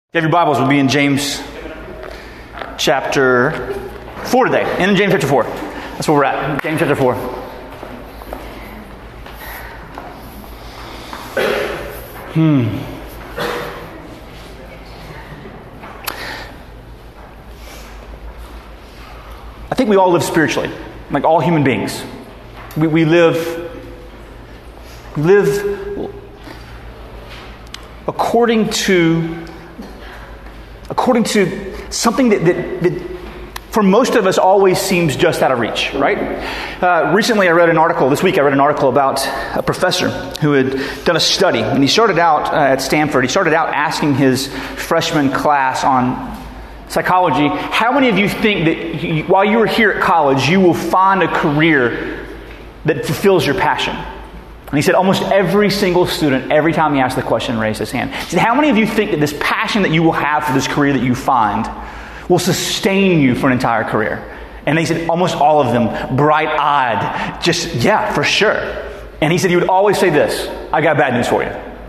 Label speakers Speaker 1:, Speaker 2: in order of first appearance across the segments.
Speaker 1: If you have your Bibles, we'll be in James chapter 4 today. In James chapter 4. That's where we're at. James chapter 4. I think we all live spiritually, like all human beings. We live according to something that for most of us always seems just out of reach, right? Recently this week I read an article about a professor who had done a study, and he started out at Stanford. He started out asking his freshman class on psychology, how many of you think that while you are here at college, you will find a career that fulfills your passion? And he said almost every single student, every time he asked the question, raised his hand. He said, how many of you think that this passion that you will have for this career that you find will sustain you for an entire career? And they said almost all of them, bright-eyed, just, yeah, for sure. And he said he would always say this, I got bad news for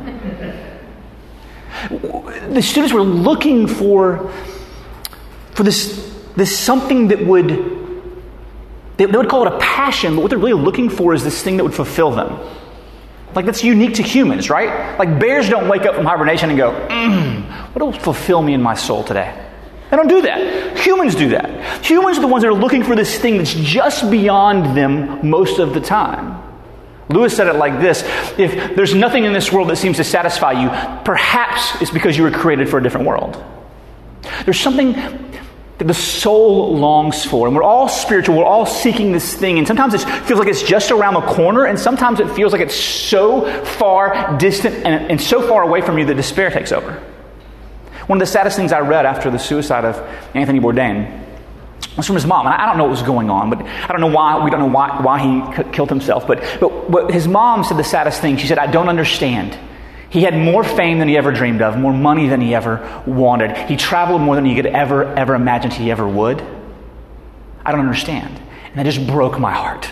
Speaker 1: you. The students were looking for this something that they would call it a passion, but what they're really looking for is this thing that would fulfill them. Like, that's unique to humans, right? Like, bears don't wake up from hibernation and go, what will fulfill me in my soul today? They don't do that. Humans do that. Humans are the ones that are looking for this thing that's just beyond them most of the time. Lewis said it like this: if there's nothing in this world that seems to satisfy you, perhaps it's because you were created for a different world. There's something that the soul longs for. And we're all spiritual. We're all seeking this thing. And sometimes it feels like it's just around the corner. And sometimes it feels like it's so far distant and so far away from you that despair takes over. One of the saddest things I read after the suicide of Anthony Bourdain was from his mom. And I don't know what was going on, but I don't know why. We don't know why he killed himself. But his mom said the saddest thing. She said, I don't understand. He had more fame than he ever dreamed of, more money than he ever wanted. He traveled more than he could ever imagined he ever would. I don't understand. And that just broke my heart.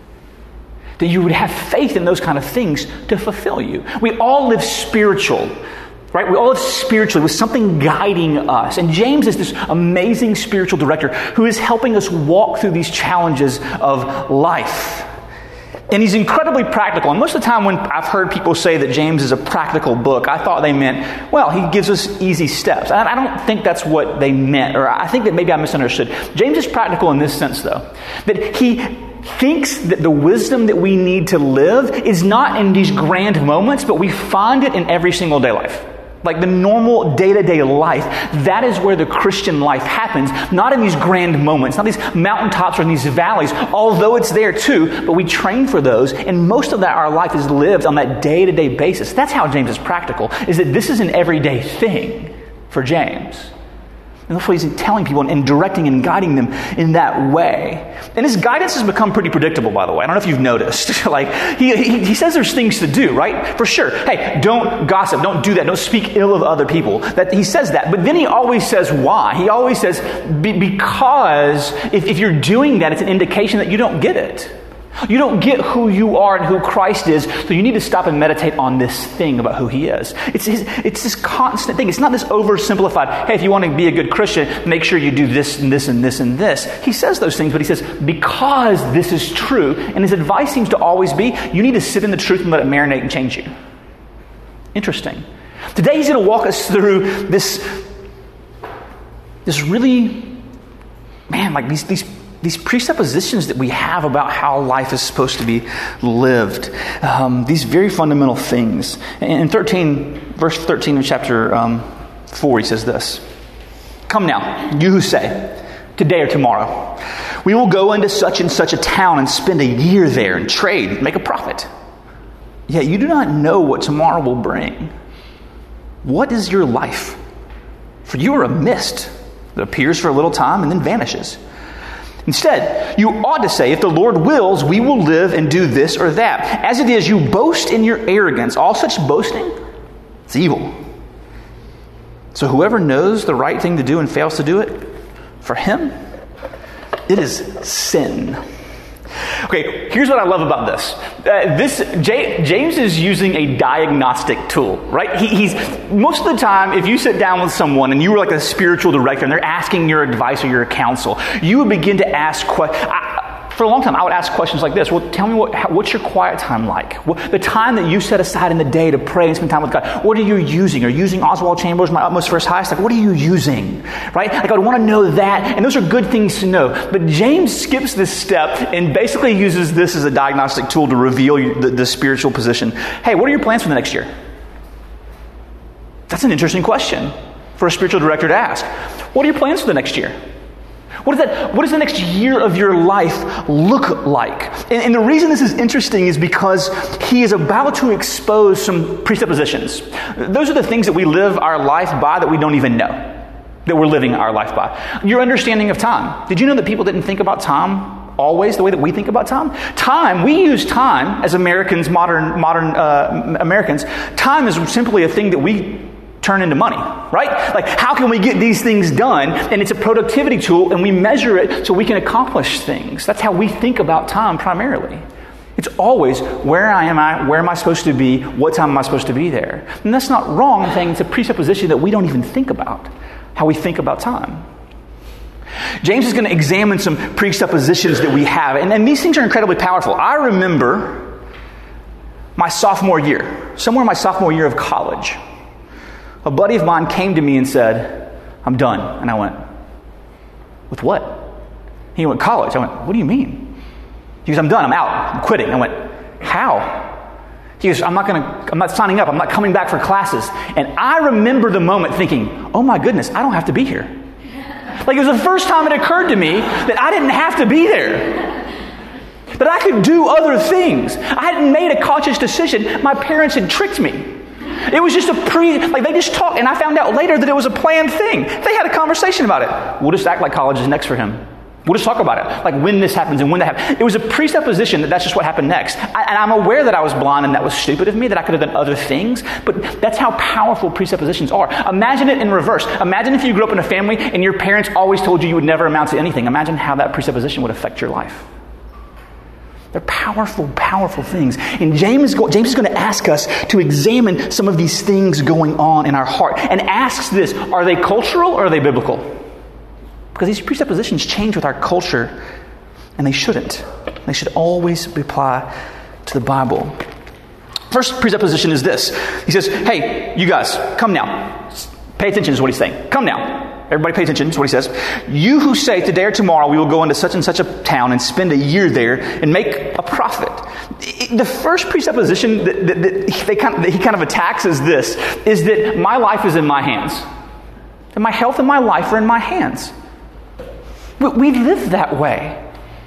Speaker 1: That you would have faith in those kind of things to fulfill you. We all live spiritual, right? We all live spiritually with something guiding us. And James is this amazing spiritual director who is helping us walk through these challenges of life. And he's incredibly practical. And most of the time when I've heard people say that James is a practical book, I thought they meant, well, he gives us easy steps. I don't think that's what they meant, or I think that maybe I misunderstood. James is practical in this sense, though, that he thinks that the wisdom that we need to live is not in these grand moments, but we find it in every single day life. Like the normal day-to-day life, that is where the Christian life happens, not in these grand moments, not these mountaintops or in these valleys, although it's there too, but we train for those, and most of that, our life is lived on that day-to-day basis. That's how James is practical, is that this is an everyday thing for James. And that's what he's telling people and directing and guiding them in that way. And his guidance has become pretty predictable, by the way. I don't know if you've noticed. Like, he says there's things to do, right? For sure. Hey, don't gossip. Don't do that. Don't speak ill of other people. He says that. But then he always says why. He always says, because if you're doing that, it's an indication that you don't get it. You don't get who you are and who Christ is, so you need to stop and meditate on this thing about who he is. It's this constant thing. It's not this oversimplified, hey, if you want to be a good Christian, make sure you do this and this and this and this. He says those things, but he says, because this is true, and his advice seems to always be, you need to sit in the truth and let it marinate and change you. Interesting. Today he's going to walk us through this really, man, like these presuppositions that we have about how life is supposed to be lived. These very fundamental things. In verse 13 of chapter 4, he says this: come now, you who say, today or tomorrow, we will go into such and such a town and spend a year there and trade and make a profit. Yet you do not know what tomorrow will bring. What is your life? For you are a mist that appears for a little time and then vanishes. Instead, you ought to say, if the Lord wills, we will live and do this or that. As it is, you boast in your arrogance. All such boasting, it's evil. So whoever knows the right thing to do and fails to do it, for him, it is sin. Okay, here's what I love about this. James is using a diagnostic tool, right? He's most of the time, if you sit down with someone and you were like a spiritual director and they're asking your advice or your counsel, you would begin to ask questions. For a long time, I would ask questions like this. Well, tell me what's your quiet time like? The time that you set aside in the day to pray and spend time with God, what are you using? Are you using Oswald Chambers, My Utmost for His Highest? Like, what are you using? Right? Like, I would want to know that. And those are good things to know. But James skips this step and basically uses this as a diagnostic tool to reveal the spiritual position. Hey, what are your plans for the next year? That's an interesting question for a spiritual director to ask. What are your plans for the next year? What does the next year of your life look like? And the reason this is interesting is because he is about to expose some presuppositions. Those are the things that we live our life by that we don't even know that we're living our life by. Your understanding of time. Did you know that people didn't think about time always the way that we think about time? Time, we use time as Americans, modern Americans. Time is simply a thing that we turn into money, right? Like, how can we get these things done? And it's a productivity tool, and we measure it so we can accomplish things. That's how we think about time primarily. It's always, where am I supposed to be? What time am I supposed to be there? And that's not wrong. I'm saying it's a presupposition that we don't even think about, how we think about time. James is going to examine some presuppositions that we have, and these things are incredibly powerful. I remember my sophomore year, somewhere in my sophomore year of college, a buddy of mine came to me and said, I'm done. And I went, with what? He went, college. I went, what do you mean? He goes, I'm done. I'm out. I'm quitting. I went, how? He goes, I'm not signing up. I'm not coming back for classes. And I remember the moment thinking, oh my goodness, I don't have to be here. Like, it was the first time it occurred to me that I didn't have to be there. That I could do other things. I hadn't made a conscious decision. My parents had tricked me. It was just they just talked, and I found out later that it was a planned thing. They had a conversation about it. We'll just act like college is next for him. We'll just talk about it, like when this happens and when that happens. It was a presupposition that that's just what happened next. And I'm aware that I was blind and that was stupid of me, that I could have done other things, but that's how powerful presuppositions are. Imagine it in reverse. Imagine if you grew up in a family and your parents always told you would never amount to anything. Imagine how that presupposition would affect your life. They're powerful, powerful things. And James is going to ask us to examine some of these things going on in our heart. And asks this, are they cultural or are they biblical? Because these presuppositions change with our culture, and they shouldn't. They should always apply to the Bible. First presupposition is this. He says, hey, you guys, come now. Pay attention is what he's saying. Come now. Everybody pay attention to what he says. You who say today or tomorrow we will go into such and such a town and spend a year there and make a profit. The first presupposition that he kind of attacks is this, is that my life is in my hands. That my health and my life are in my hands. We live that way.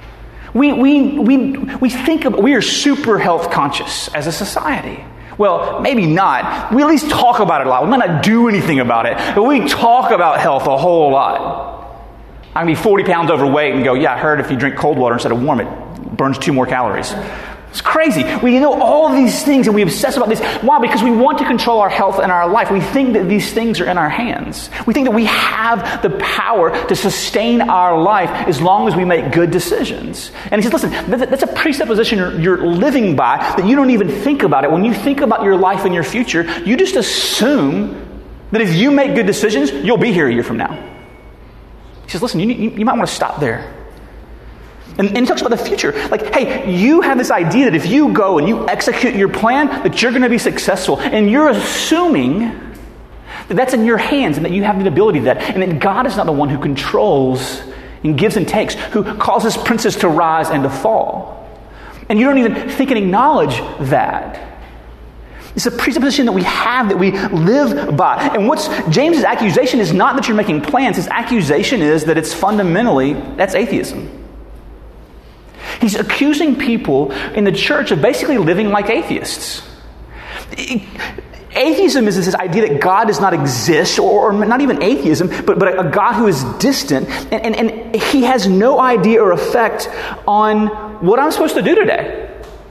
Speaker 1: We think we are super health conscious as a society. Well, maybe not. We at least talk about it a lot. We might not do anything about it, but we talk about health a whole lot. I can be 40 pounds overweight and go, yeah, I heard if you drink cold water instead of warm, it burns 2 more calories. It's crazy. We know all of these things and we obsess about this. Why? Because we want to control our health and our life. We think that these things are in our hands. We think that we have the power to sustain our life as long as we make good decisions. And he says, listen, that's a presupposition you're living by that you don't even think about it. When you think about your life and your future, you just assume that if you make good decisions, you'll be here a year from now. He says, listen, you might want to stop there. And he talks about the future. Like, hey, you have this idea that if you go and you execute your plan, that you're going to be successful. And you're assuming that that's in your hands and that you have the ability to that. And that God is not the one who controls and gives and takes, who causes princes to rise and to fall. And you don't even think and acknowledge that. It's a presupposition that we have, that we live by. And what's James's accusation is not that you're making plans. His accusation is that it's fundamentally, that's atheism. He's accusing people in the church of basically living like atheists. Atheism is this idea that God does not exist, or not even atheism, but a God who is distant, and he has no idea or effect on what I'm supposed to do today.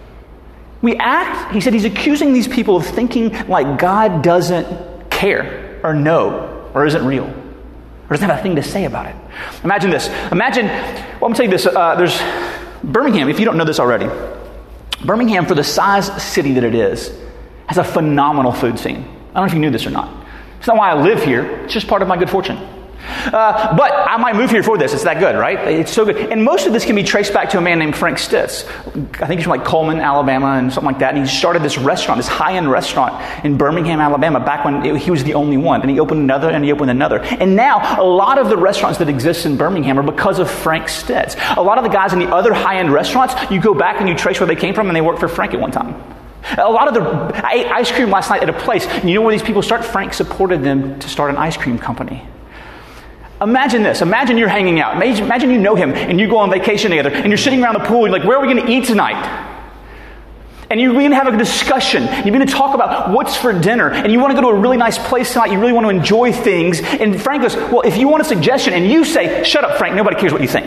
Speaker 1: He said he's accusing these people of thinking like God doesn't care, or know, or isn't real, or doesn't have a thing to say about it. Imagine this. I'm going to tell you this. Birmingham, if you don't know this already, Birmingham, for the size city that it is, has a phenomenal food scene. I don't know if you knew this or not. It's not why I live here. It's just part of my good fortune. But I might move here for this. It's that good, right? It's so good. And most of this can be traced back to a man named Frank Stitz. I think he's from like Coleman, Alabama, and something like that. And he started this restaurant, this high-end restaurant in Birmingham, Alabama, back when he was the only one. And he opened another, and he opened another. And now, a lot of the restaurants that exist in Birmingham are because of Frank Stitz. A lot of the guys in the other high-end restaurants, you go back and you trace where they came from, and they worked for Frank at one time. A lot of I ate ice cream last night at a place. And you know where these people start? Frank supported them to start an ice cream company. Imagine this. Imagine you're hanging out. Imagine you know him and you go on vacation together and you're sitting around the pool and you're like, where are we going to eat tonight? And you're going to have a discussion. You're going to talk about what's for dinner. And you want to go to a really nice place tonight. You really want to enjoy things. And Frank goes, well, if you want a suggestion, and you say, shut up, Frank, nobody cares what you think.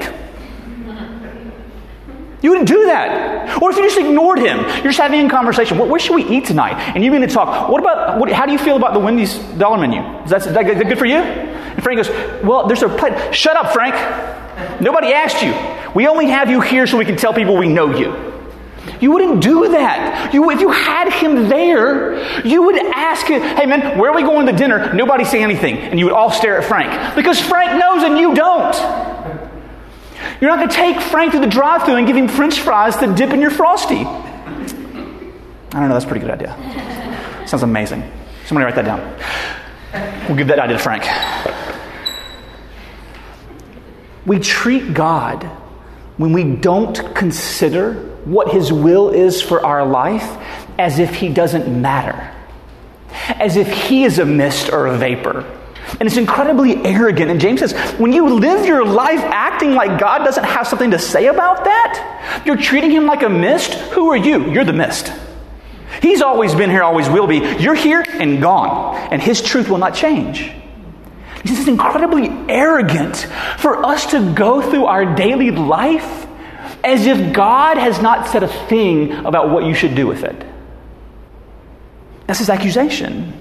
Speaker 1: You wouldn't do that. Or if you just ignored him, you're just having a conversation. Where should we eat tonight? And you're going to talk, how do you feel about the Wendy's dollar menu? Is that good for you? And Frank goes, well, there's a plate. Shut up, Frank. Nobody asked you. We only have you here so we can tell people we know you. You wouldn't do that. If you had him there, you would ask him, hey man, where are we going to dinner? Nobody say anything. And you would all stare at Frank. Because Frank knows and you don't. You're not going to take Frank to the drive-thru and give him French fries to dip in your Frosty. I don't know, that's a pretty good idea. Sounds amazing. Somebody write that down. We'll give that idea to Frank. We treat God when we don't consider what His will is for our life as if He doesn't matter. As if He is a mist or a vapor. And it's incredibly arrogant. And James says, when you live your life acting like God doesn't have something to say about that, you're treating Him like a mist. Who are you? You're the mist. He's always been here, always will be. You're here and gone. And His truth will not change. This is incredibly arrogant for us to go through our daily life as if God has not said a thing about what you should do with it. That's His accusation.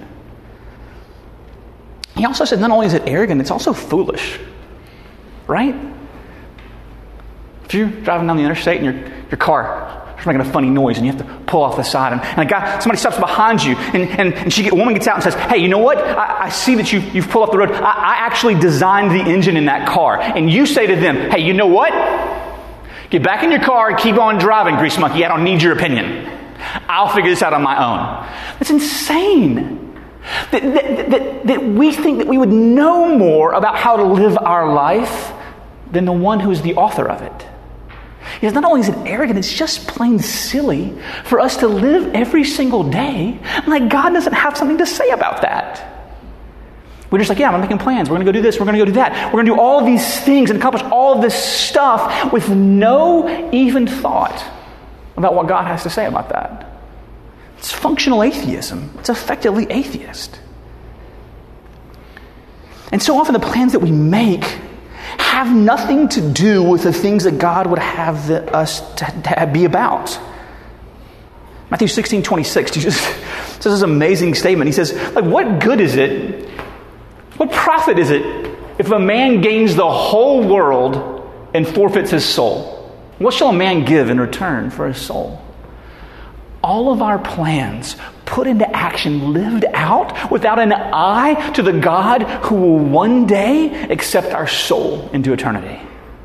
Speaker 1: He also said not only is it arrogant, it's also foolish. Right? If you're driving down the interstate and your car is making a funny noise and you have to pull off the side and somebody stops behind you and a woman gets out and says, hey, you know what? I see that you've pulled off the road. I actually designed the engine in that car. And you say to them, hey, you know what? Get back in your car and keep on driving, grease monkey. I don't need your opinion. I'll figure this out on my own. That's insane. That we think that we would know more about how to live our life than the one who is the author of it. Because not only is it arrogant, it's just plain silly for us to live every single day like God doesn't have something to say about that. We're just like, yeah, I'm making plans. We're going to go do this. We're going to go do that. We're going to do all of these things and accomplish all of this stuff with no even thought about what God has to say about that. It's functional atheism. It's effectively atheist. And so often the plans that we make have nothing to do with the things that God would have us to be about. Matthew 16:26, Jesus says this amazing statement. He says, like, what good is it, what profit is it if a man gains the whole world and forfeits his soul? What shall a man give in return for his soul? All of our plans put into action, lived out without an eye to the God who will one day accept our soul into eternity.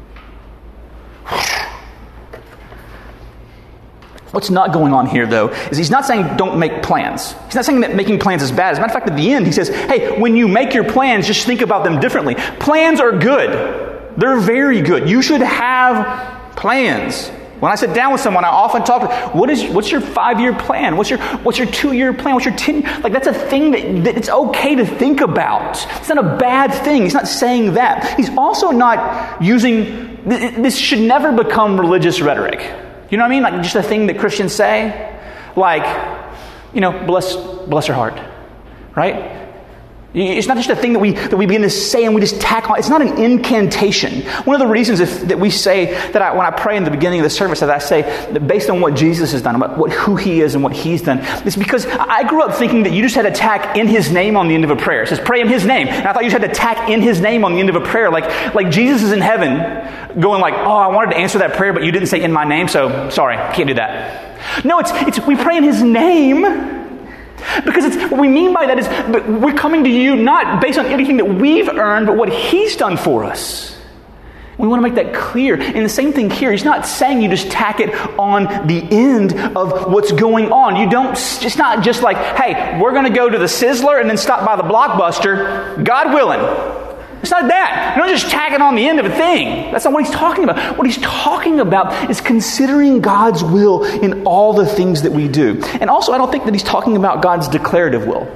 Speaker 1: What's not going on here, though, is he's not saying don't make plans. He's not saying that making plans is bad. As a matter of fact, at the end, he says, hey, when you make your plans, just think about them differently. Plans are good. They're very good. You should have plans. When I sit down with someone, I often talk, what's your 5-year plan? What's your 2-year plan? What's your 10? Like, that's a thing that it's okay to think about. It's not a bad thing. He's not saying that. He's also not using, this should never become religious rhetoric. You know what I mean? Like, just a thing that Christians say. Like, bless her heart. Right? It's not just a thing that we begin to say and we just tack on. It's not an incantation. One of the reasons that we say that when I pray in the beginning of the service, that I say that based on what Jesus has done, about who he is and what he's done, is because I grew up thinking that you just had to tack in his name on the end of a prayer. It says pray in his name. And I thought you just had to tack in his name on the end of a prayer. Like Jesus is in heaven going like, oh, I wanted to answer that prayer, but you didn't say in my name, so sorry, can't do that. No, it's we pray in his name. Because what we mean by that is we're coming to you not based on anything that we've earned, but what he's done for us. We want to make that clear. And the same thing here. He's not saying you just tack it on the end of what's going on. You don't, it's not just like, hey, we're going to go to the Sizzler and then stop by the Blockbuster, God willing. It's not that. You don't just tack it on the end of a thing. That's not what he's talking about. What he's talking about is considering God's will in all the things that we do. And also, I don't think that he's talking about God's declarative will.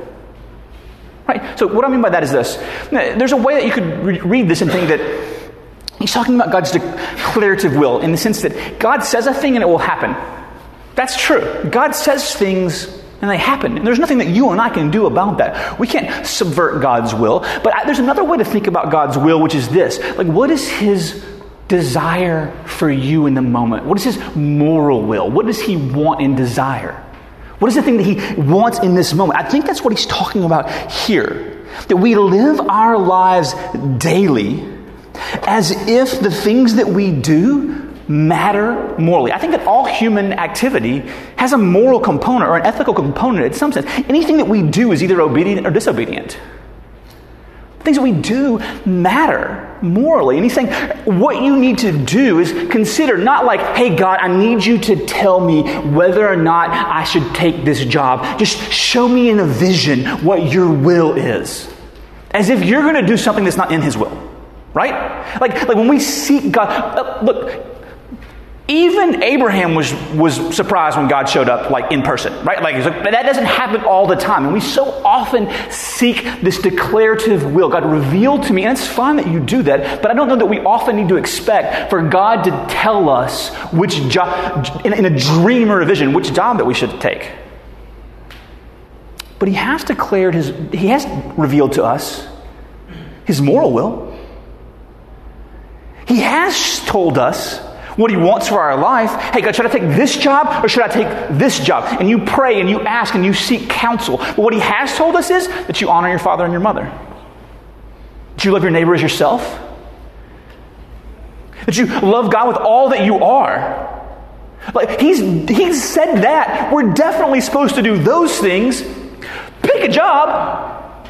Speaker 1: Right? So what I mean by that is this. There's a way that you could read this and think that he's talking about God's declarative will in the sense that God says a thing and it will happen. That's true. God says things and they happen. And there's nothing that you and I can do about that. We can't subvert God's will. But there's another way to think about God's will, which is this. Like, what is his desire for you in the moment? What is his moral will? What does he want and desire? What is the thing that he wants in this moment? I think that's what he's talking about here. That we live our lives daily as if the things that we do matter morally. I think that all human activity has a moral component or an ethical component in some sense. Anything that we do is either obedient or disobedient. Things that we do matter morally. And he's saying what you need to do is consider not like, hey God, I need you to tell me whether or not I should take this job. Just show me in a vision what your will is. As if you're going to do something that's not in his will. Right? Like when we seek God, look, even Abraham was surprised when God showed up like in person, right? Like that doesn't happen all the time. And we so often seek this declarative will. God, reveal to me, and it's fine that you do that, but I don't know that we often need to expect for God to tell us which job, in a dream or a vision, which job that we should take. But he has revealed to us his moral will. He has told us what he wants for our life. Hey, God, should I take this job or should I take this job? And you pray and you ask and you seek counsel. But what he has told us is that you honor your father and your mother. That you love your neighbor as yourself. That you love God with all that you are. Like he's said that. We're definitely supposed to do those things. Pick a job.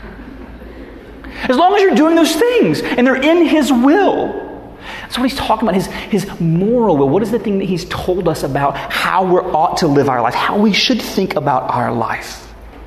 Speaker 1: As long as you're doing those things and they're in his will. That's what he's talking about, his moral will. What is the thing that he's told us about how we ought to live our life, how we should think about our life?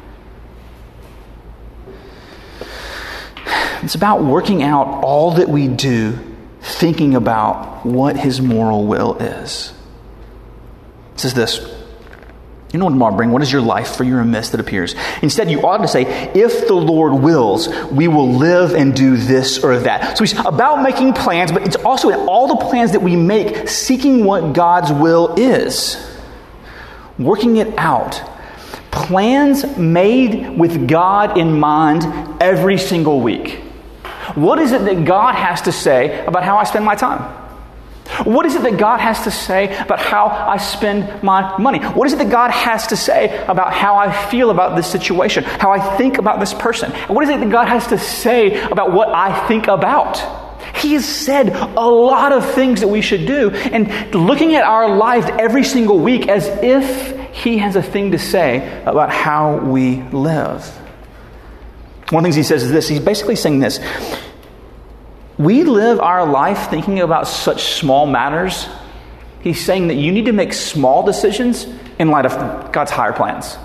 Speaker 1: It's about working out all that we do, thinking about what his moral will is. It says this. You know what, bring? What is your life for your amiss that appears? Instead, you ought to say, if the Lord wills, we will live and do this or that. So he's about making plans, but it's also in all the plans that we make, seeking what God's will is. Working it out. Plans made with God in mind every single week. What is it that God has to say about how I spend my time? What is it that God has to say about how I spend my money? What is it that God has to say about how I feel about this situation, how I think about this person? What is it that God has to say about what I think about? He has said a lot of things that we should do, and looking at our lives every single week as if he has a thing to say about how we live. One of the things he says is this. He's basically saying this. We live our life thinking about such small matters. He's saying that you need to make small decisions in light of God's higher plans.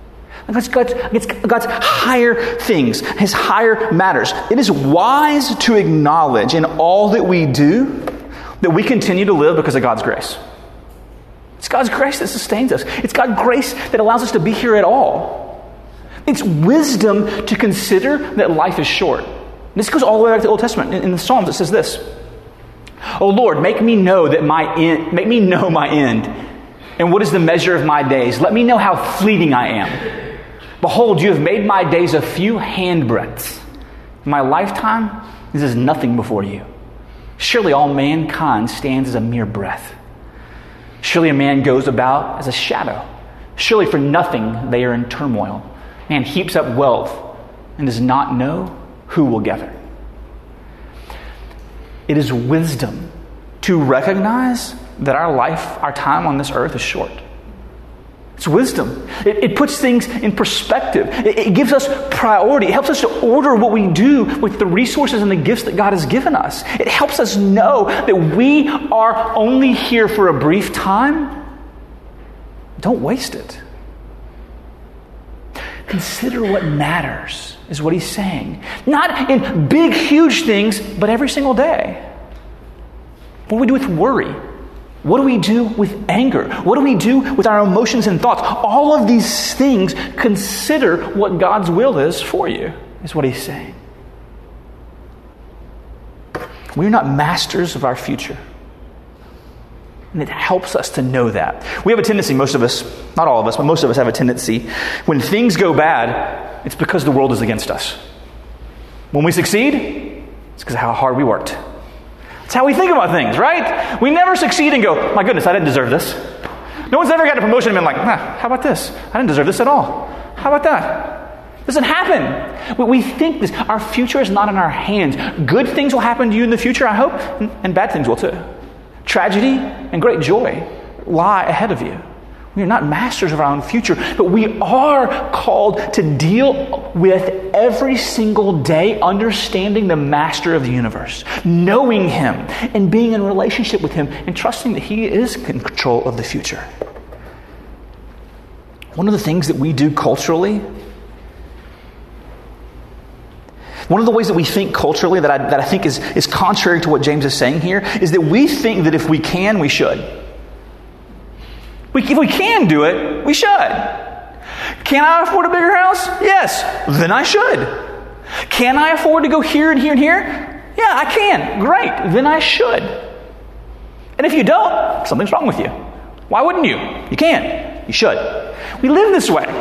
Speaker 1: God's higher things, his higher matters. It is wise to acknowledge in all that we do that we continue to live because of God's grace. It's God's grace that sustains us. It's God's grace that allows us to be here at all. It's wisdom to consider that life is short. This goes all the way back to the Old Testament. In the Psalms, it says this: "O Lord, make me know my end, and what is the measure of my days? Let me know how fleeting I am." Behold, you have made my days a few handbreadths. In my lifetime, this is nothing before you. Surely all mankind stands as a mere breath. Surely a man goes about as a shadow. Surely for nothing they are in turmoil. Man heaps up wealth and does not know who will gather. It is wisdom to recognize that our life, our time on this earth is short. It's wisdom. It puts things in perspective. It gives us priority. It helps us to order what we do with the resources and the gifts that God has given us. It helps us know that we are only here for a brief time. Don't waste it. Consider what matters, is what he's saying. Not in big, huge things, but every single day. What do we do with worry? What do we do with anger? What do we do with our emotions and thoughts? All of these things, consider what God's will is for you, is what he's saying. We're not masters of our future. And it helps us to know that. We have a tendency, most of us, not all of us, but most of us have a tendency, when things go bad, it's because the world is against us. When we succeed, it's because of how hard we worked. That's how we think about things, right? We never succeed and go, my goodness, I didn't deserve this. No one's ever got a promotion and been like, how about this? I didn't deserve this at all. How about that? It doesn't happen. We think this. Our future is not in our hands. Good things will happen to you in the future, I hope, and bad things will too. Tragedy and great joy lie ahead of you. We are not masters of our own future, but we are called to deal with every single day understanding the master of the universe, knowing him and being in relationship with him and trusting that he is in control of the future. One of the things that we do culturally, one of the ways that we think culturally that I think is contrary to what James is saying here is that we think that if we can, we should. If we can do it, we should. Can I afford a bigger house? Yes. Then I should. Can I afford to go here and here and here? Yeah, I can. Great. Then I should. And if you don't, something's wrong with you. Why wouldn't you? You can. You should. We live this way.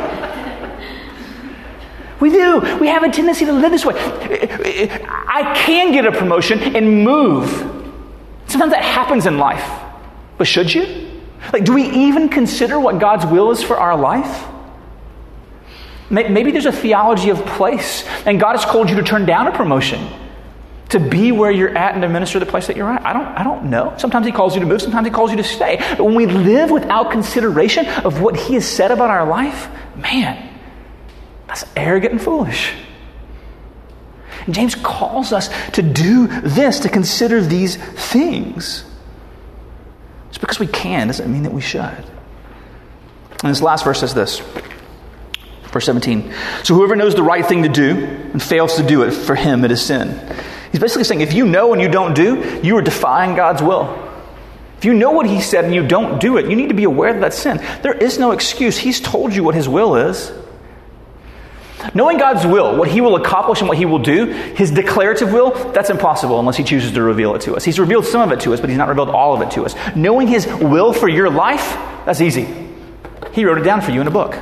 Speaker 1: We do. We have a tendency to live this way. I can get a promotion and move. Sometimes that happens in life. But should you? Like, do we even consider what God's will is for our life? Maybe there's a theology of place, and God has called you to turn down a promotion to be where you're at and to minister the place that you're at. I don't know. Sometimes he calls you to move, sometimes he calls you to stay. But when we live without consideration of what he has said about our life, man, that's arrogant and foolish. And James calls us to do this, to consider these things. Just because we can doesn't mean that we should. And this last verse says this. Verse 17. So whoever knows the right thing to do and fails to do it, for him it is sin. He's basically saying if you know and you don't do, you are defying God's will. If you know what he said and you don't do it, you need to be aware that that's sin. There is no excuse. He's told you what his will is. Knowing God's will, what he will accomplish and what he will do, his declarative will, that's impossible unless he chooses to reveal it to us. He's revealed some of it to us, but he's not revealed all of it to us. Knowing his will for your life, that's easy. He wrote it down for you in a book.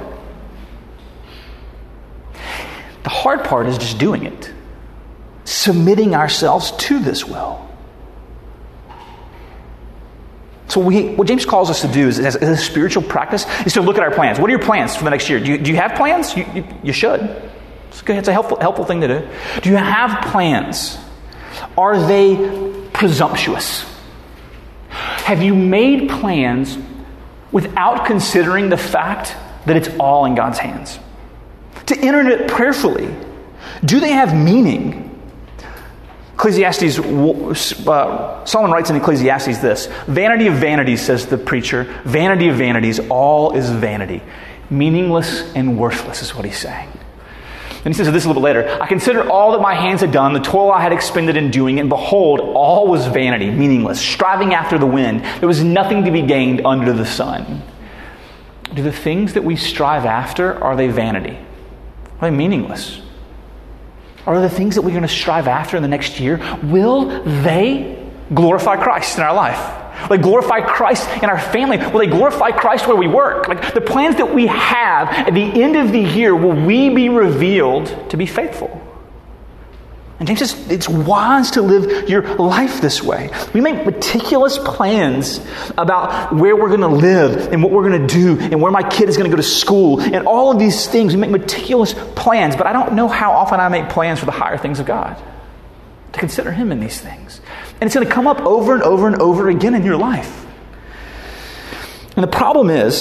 Speaker 1: The hard part is just doing it. Submitting ourselves to this will. So what James calls us to do is, as a spiritual practice, is to look at our plans. What are your plans for the next year? Do you have plans? You should. It's a helpful thing to do. Do you have plans? Are they presumptuous? Have you made plans without considering the fact that it's all in God's hands? To enter it prayerfully. Do they have meaning? Ecclesiastes, Solomon writes in Ecclesiastes this, vanity of vanities, says the preacher, vanity of vanities, all is vanity. Meaningless and worthless is what he's saying. And he says this a little bit later, I consider all that my hands had done, the toil I had expended in doing, and behold, all was vanity, meaningless, striving after the wind. There was nothing to be gained under the sun. Do the things that we strive after, are they vanity? Are they meaningless? Are the things that we're going to strive after in the next year, will they glorify Christ in our life? Will they glorify Christ in our family? Will they glorify Christ where we work? Like the plans that we have at the end of the year, will we be revealed to be faithful? And James says it's wise to live your life this way. We make meticulous plans about where we're going to live and what we're going to do and where my kid is going to go to school and all of these things. We make meticulous plans, but I don't know how often I make plans for the higher things of God, to consider Him in these things. And it's going to come up over and over and over again in your life. And the problem is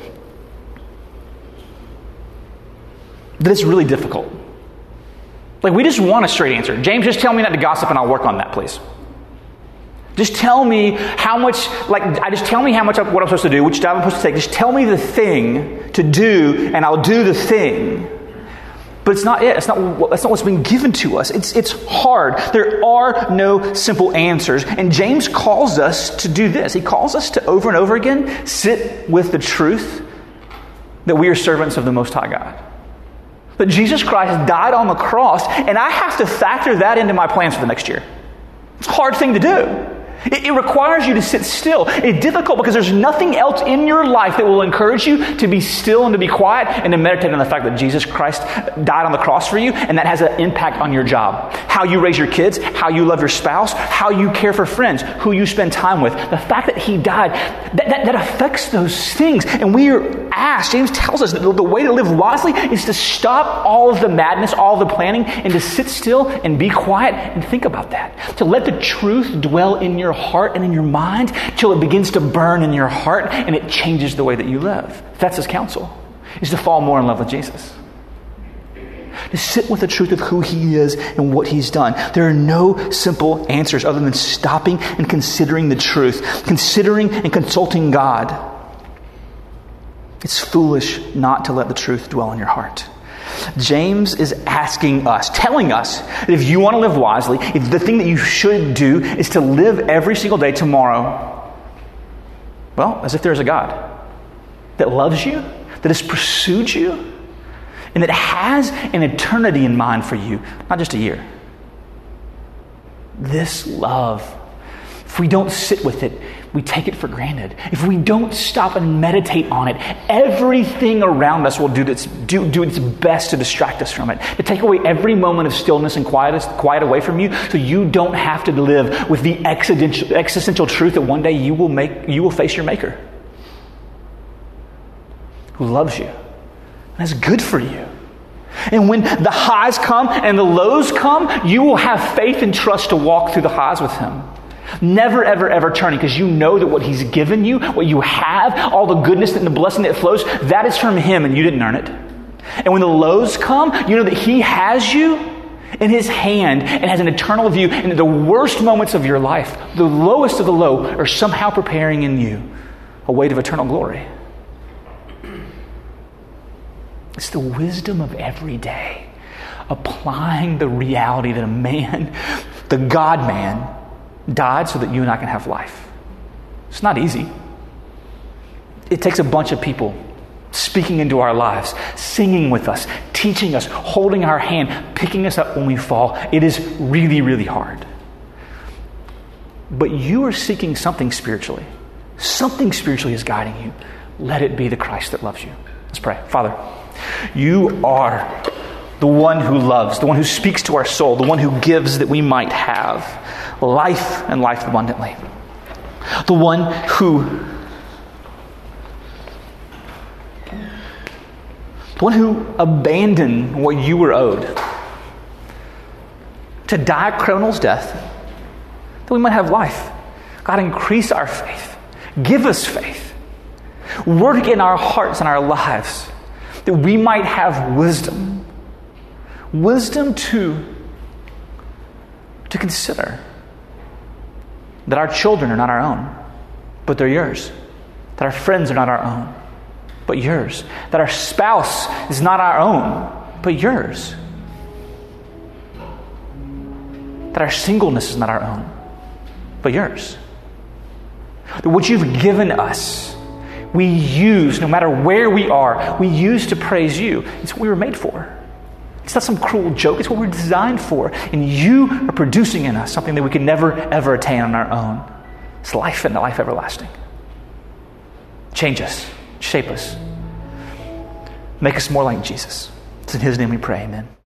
Speaker 1: that it's really difficult. Like, we just want a straight answer. James, just tell me not to gossip and I'll work on that, please. Just tell me how much, what I'm supposed to do, which job I'm supposed to take. Just tell me the thing to do and I'll do the thing. But it's not it. That's not what's been given to us. It's hard. There are no simple answers. And James calls us to do this. He calls us to over and over again sit with the truth that we are servants of the Most High God. That Jesus Christ died on the cross, and I have to factor that into my plans for the next year. It's a hard thing to do. It requires you to sit still. It's difficult because there's nothing else in your life that will encourage you to be still and to be quiet and to meditate on the fact that Jesus Christ died on the cross for you, and that has an impact on your job. How you raise your kids, how you love your spouse, how you care for friends, who you spend time with. The fact that He died, that affects those things. And we are asked, James tells us that the way to live wisely is to stop all of the madness, all of the planning, and to sit still and be quiet and think about that. To let the truth dwell in your heart and in your mind till it begins to burn in your heart and it changes the way that you live. That's His counsel, is to fall more in love with Jesus. To sit with the truth of who He is and what He's done. There are no simple answers other than stopping and considering the truth, considering and consulting God. It's foolish not to let the truth dwell in your heart. James is asking us, telling us that if you want to live wisely, if the thing that you should do is to live every single day tomorrow, well, as if there's a God that loves you, that has pursued you, and that has an eternity in mind for you, not just a year. This love, if we don't sit with it, we take it for granted. If we don't stop and meditate on it, everything around us will do its best to distract us from it, to take away every moment of stillness and quiet away from you, so you don't have to live with the existential truth that one day you will face your Maker, who loves you and is good for you. And when the highs come and the lows come, you will have faith and trust to walk through the highs with Him. Never, ever, ever turning, because you know that what He's given you, what you have, all the goodness and the blessing that flows, that is from Him and you didn't earn it. And when the lows come, you know that He has you in His hand and has an eternal view, and that the worst moments of your life, the lowest of the low, are somehow preparing in you a weight of eternal glory. It's the wisdom of every day, applying the reality that a man, the God-man, died so that you and I can have life. It's not easy. It takes a bunch of people speaking into our lives, singing with us, teaching us, holding our hand, picking us up when we fall. It is really, really hard. But you are seeking something spiritually. Something spiritually is guiding you. Let it be the Christ that loves you. Let's pray. Father, You are the one who loves, the one who speaks to our soul, the one who gives that we might have life and life abundantly. The one who abandoned what you were owed to die a criminal's death that we might have life. God, increase our faith. Give us faith. Work in our hearts and our lives that we might have wisdom. Wisdom to consider that our children are not our own, but they're yours. That our friends are not our own, but yours. That our spouse is not our own, but yours. That our singleness is not our own, but yours. That what you've given us, we use, no matter where we are, we use to praise you. It's what we were made for. It's not some cruel joke. It's what we're designed for. And you are producing in us something that we can never, ever attain on our own. It's life and life everlasting. Change us, shape us, make us more like Jesus. It's in his name we pray, amen.